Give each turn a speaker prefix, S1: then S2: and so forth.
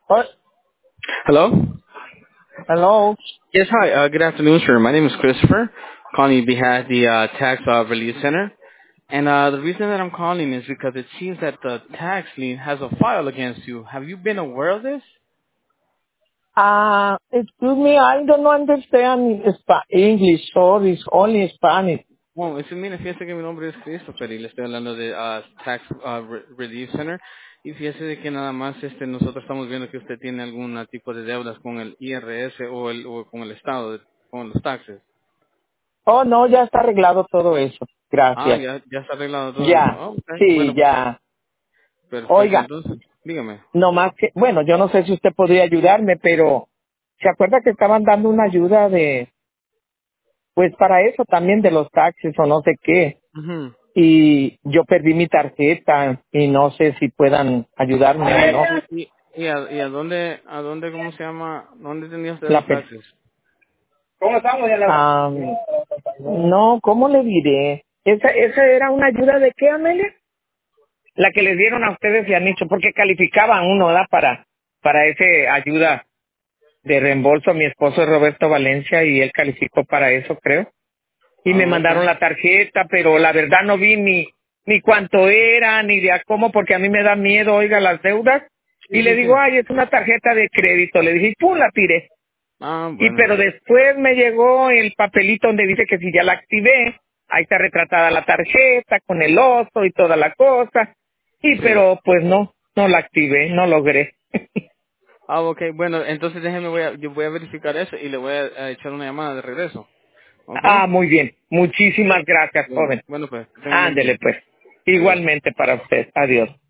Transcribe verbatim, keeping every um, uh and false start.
S1: Oh,
S2: Hello?
S1: hello.
S2: Yes, hi. Uh, good afternoon, sir. My name is Christopher, calling on behalf of the uh, Tax uh, Relief Center. And uh, the reason that I'm calling is because it seems that the tax lien has a file against you. Have you been aware of this?
S1: Uh, excuse me, I don't understand Spa- English, or it's only Spanish.
S2: Bueno, eso, mira, fíjese que mi nombre es Christopher y le estoy hablando de uh, Tax uh, Re- Relief Center. Y fíjese de que nada más este, nosotros estamos viendo que usted tiene algún tipo de deudas con el I R S o, el, o con el Estado, de- con los taxes.
S1: Oh, no, ya está arreglado todo eso.
S2: Ah,
S1: Gracias.
S2: ya, ya está arreglado todo eso.
S1: Ya,
S2: Ah, ok.
S1: sí,
S2: Bueno, pues
S1: ya.
S2: perfecto.
S1: Oiga,
S2: Entonces, dígame.
S1: no más que, bueno, yo no sé si usted podría ayudarme, pero ¿se acuerda que estaban dando una ayuda de, pues para eso también de los taxis o no sé qué?
S2: Ujú.
S1: Y yo perdí mi tarjeta y no sé si puedan ayudarme o no.
S2: ¿Y, y, y a, y a dónde, a dónde, cómo se llama, dónde tenía usted
S1: La
S2: los
S1: per-
S2: taxes?
S1: ¿Cómo estamos, ya la- Ah, no, ¿cómo le diré? ¿Esa, esa era una ayuda de qué, Amelia? La que les dieron a ustedes y a Nicho, porque calificaban uno, ¿verdad? Para, para ese ayuda de reembolso. Mi esposo es Roberto Valencia y él calificó para eso, creo. Y
S2: Ah,
S1: me
S2: ok.
S1: mandaron la tarjeta, pero la verdad no vi ni, ni cuánto era, ni de a cómo, porque a mí me da miedo, oiga, las deudas.
S2: Sí,
S1: Y le
S2: sí,
S1: digo,
S2: sí.
S1: ay, es una tarjeta de crédito. Le dije, y pum, la tiré.
S2: Ah,
S1: Y
S2: bueno.
S1: pero después me llegó el papelito donde dice que si ya la activé, ahí está retratada la tarjeta con el oso y toda la cosa. Y
S2: Sí.
S1: pero pues no, no la activé, no logré.
S2: Ah, ok. Bueno, entonces déjeme, voy a, yo voy a verificar eso y le voy a, a echar una llamada de regreso. ¿Ok?
S1: Ah, muy bien. Muchísimas gracias,
S2: Bueno,
S1: joven.
S2: bueno pues, tenga un buen día.
S1: Ándele pues.
S2: Adiós.
S1: Igualmente para usted. Adiós.